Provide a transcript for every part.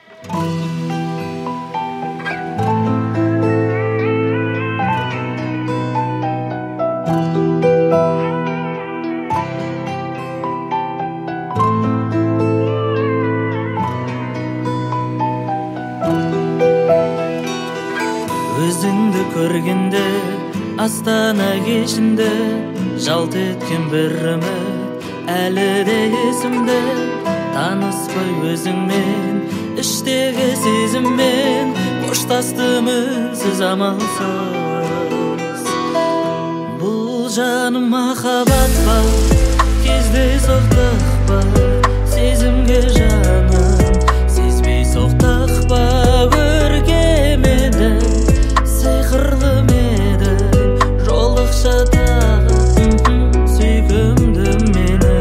Өзіңді көргенде Астана кешінде жалт еткен бір үміт әлі де есімде. Таныспай өзіңмен іштегі сезіммен қоштастымыз амалсыз. Бұл жаным махаббат па, кезде соқтық па, сезімге жаным сезбей соқтық па, көркем еді, сиқырлы еді, жолықша тағы сүйкімді менің.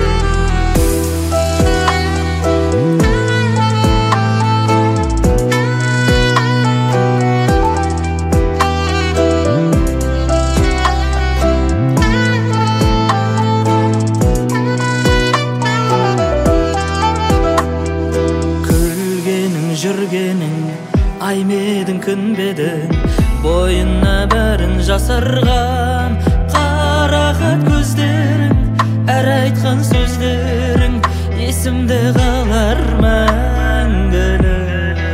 Күлгенің жүргенің аймедің күнбедің, бойына бәрін жасырған қарақат көздерің, әр айтқан сөздерің есімде қалар мәңгілік.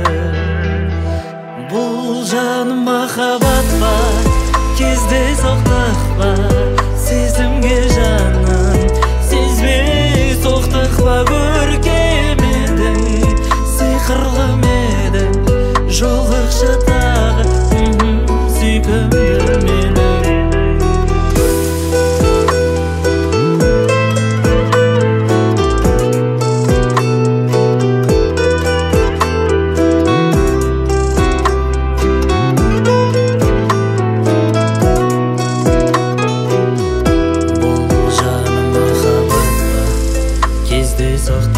Бұл жаным махаббат па, кезде соқтық па, сезімге жаным сезбей соқтық па, көркем едің, сиқырлы еді, жолықша тағы сүйкімді менің. Бұл жаным махаббат па, кезде соқтық